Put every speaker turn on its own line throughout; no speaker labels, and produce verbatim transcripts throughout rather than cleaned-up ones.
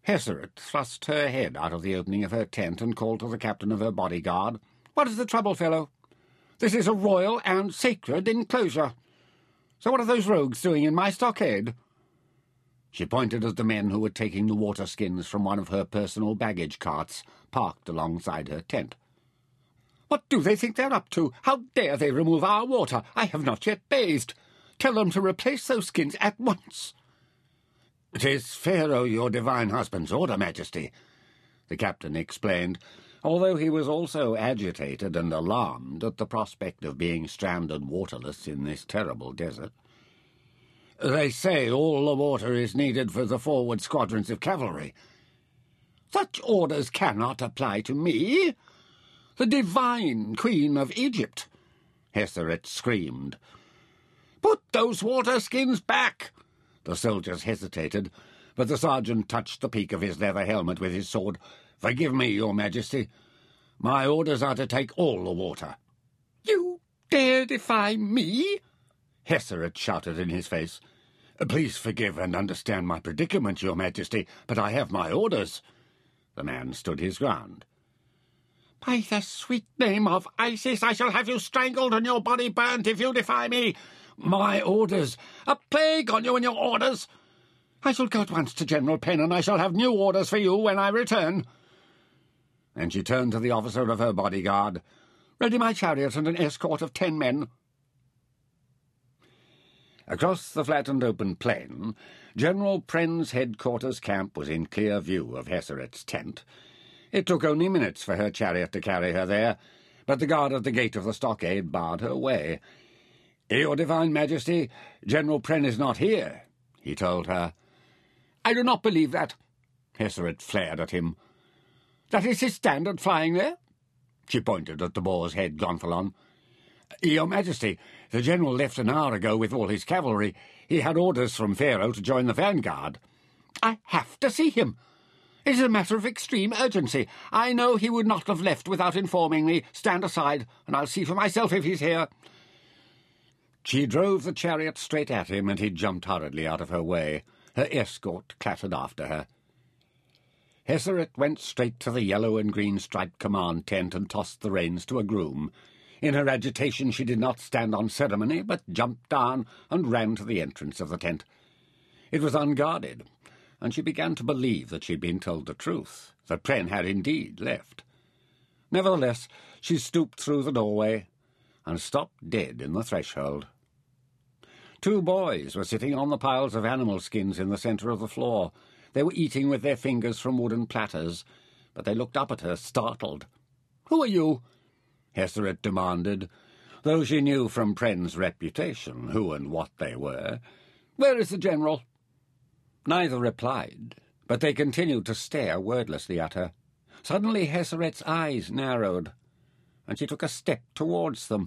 Heseret thrust her head out of the opening of her tent and called to the captain of her bodyguard. "What is the trouble, fellow? This is a royal and sacred enclosure. So what are those rogues doing in my stockade?" She pointed at the men who were taking the water skins from one of her personal baggage carts, parked alongside her tent. "What do they think they're up to? How dare they remove our water? I have not yet bathed. Tell them to replace those skins at once." "'Tis Pharaoh, your divine husband's order, Majesty," the captain explained, although he was also agitated and alarmed at the prospect of being stranded waterless in this terrible desert. "They say all the water is needed for the forward squadrons of cavalry." "Such orders cannot apply to me. The divine Queen of Egypt," Heseret screamed. "Put those water skins back!" The soldiers hesitated, but the sergeant touched the peak of his leather helmet with his sword. "Forgive me, your Majesty. My orders are to take all the water." "You dare defy me?" Heseret shouted in his face. "Please forgive and understand my predicament, your Majesty, but I have my orders." The man stood his ground. "By the sweet name of Isis, I shall have you strangled and your body burnt if you defy me." "My orders! A plague on you and your orders! I shall go at once to General Penn, and I shall have new orders for you when I return." And she turned to the officer of her bodyguard. "Ready my chariot and an escort of ten men." Across the flat and open plain, General Pren's headquarters camp was in clear view of Heseret's tent. It took only minutes for her chariot to carry her there, but the guard at the gate of the stockade barred her way. "Your Divine Majesty, General Pren is not here," he told her. "I do not believe that," Heseret flared at him. "That is his standard flying there?" She pointed at the boar's head gonfalon. "Your Majesty, the general left an hour ago with all his cavalry. He had orders from Pharaoh to join the vanguard." "I have to see him. It is a matter of extreme urgency. I know he would not have left without informing me. Stand aside, and I'll see for myself if he's here." She drove the chariot straight at him, and he jumped hurriedly out of her way. Her escort clattered after her. Heseret went straight to the yellow and green striped command tent and tossed the reins to a groom. In her agitation she did not stand on ceremony, but jumped down and ran to the entrance of the tent. It was unguarded, and she began to believe that she had been told the truth, that Pren had indeed left. Nevertheless, she stooped through the doorway and stopped dead in the threshold. Two boys were sitting on the piles of animal skins in the centre of the floor. They were eating with their fingers from wooden platters, but they looked up at her, startled. "Who are you?" Heseret demanded, though she knew from Pren's reputation who and what they were. "Where is the general?" Neither replied, but they continued to stare wordlessly at her. Suddenly Heseret's eyes narrowed, and she took a step towards them.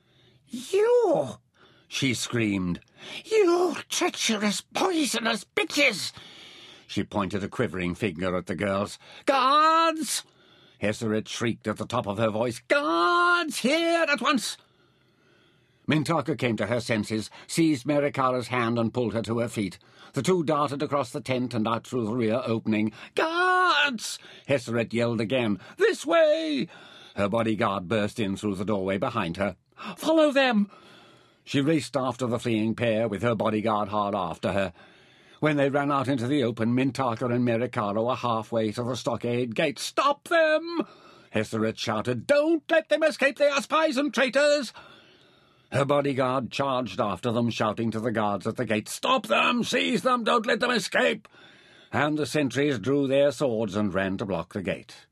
"You!" she screamed. "You treacherous, poisonous bitches!" She pointed a quivering finger at the girls. "Guards!" Heseret shrieked at the top of her voice. "Guards! Here at once!" Mintaka came to her senses, seized Merikara's hand and pulled her to her feet. The two darted across the tent and out through the rear opening. "Guards!" Heseret yelled again. "This way!" Her bodyguard burst in through the doorway behind her. "Follow them!" She raced after the fleeing pair, with her bodyguard hard after her. When they ran out into the open, Mintaka and Merikara were halfway to the stockade gate. "Stop them!" Heseret shouted. "Don't let them escape! They are spies and traitors!" Her bodyguard charged after them, shouting to the guards at the gate, "Stop them! Seize them! Don't let them escape!" And the sentries drew their swords and ran to block the gate.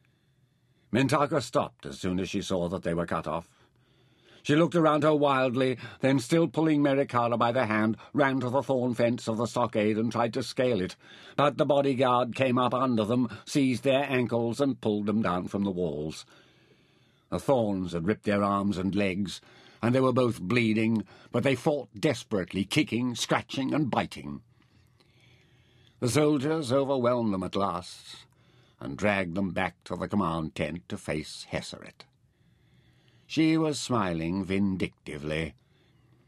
Mintaka stopped as soon as she saw that they were cut off. She looked around her wildly, then, still pulling Merikara by the hand, ran to the thorn fence of the stockade and tried to scale it. But the bodyguard came up under them, seized their ankles, and pulled them down from the walls. The thorns had ripped their arms and legs, and they were both bleeding, but they fought desperately, kicking, scratching, and biting. The soldiers overwhelmed them at last, and dragged them back to the command tent to face Heseret. She was smiling vindictively.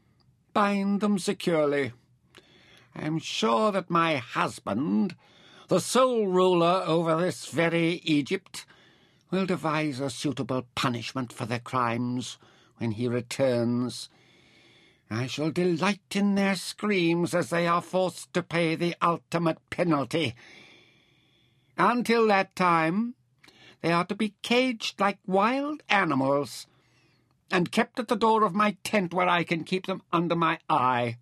"Bind them securely. I am sure that my husband, the sole ruler over this very Egypt, will devise a suitable punishment for their crimes when he returns. I shall delight in their screams as they are forced to pay the ultimate penalty. Until that time, they are to be caged like wild animals and kept at the door of my tent where I can keep them under my eye."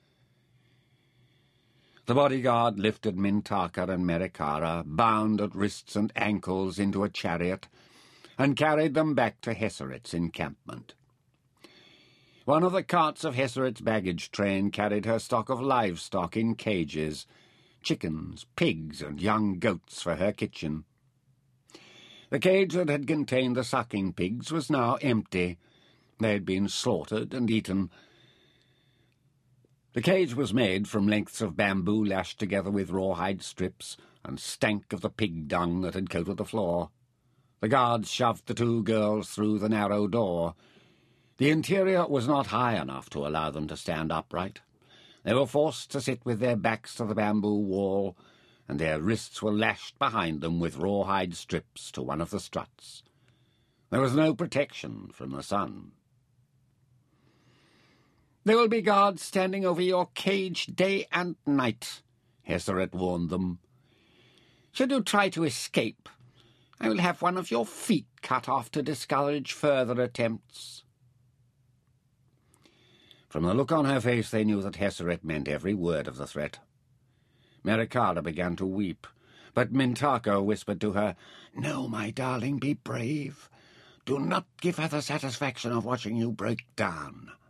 The bodyguard lifted Mintaka and Merikara, bound at wrists and ankles, into a chariot and carried them back to Heseret's encampment. One of the carts of Heseret's baggage train carried her stock of livestock in cages, chickens, pigs, and young goats for her kitchen. The cage that had contained the sucking pigs was now empty. They had been slaughtered and eaten. The cage was made from lengths of bamboo lashed together with rawhide strips, and stank of the pig dung that had coated the floor. The guards shoved the two girls through the narrow door. The interior was not high enough to allow them to stand upright. They were forced to sit with their backs to the bamboo wall, and their wrists were lashed behind them with rawhide strips to one of the struts. There was no protection from the sun. "There will be guards standing over your cage day and night," Heseret warned them. "Should you try to escape, I will have one of your feet cut off to discourage further attempts." From the look on her face they knew that Heseret meant every word of the threat. Merikara began to weep, but Mintaka whispered to her, "No, my darling, be brave. Do not give her the satisfaction of watching you break down.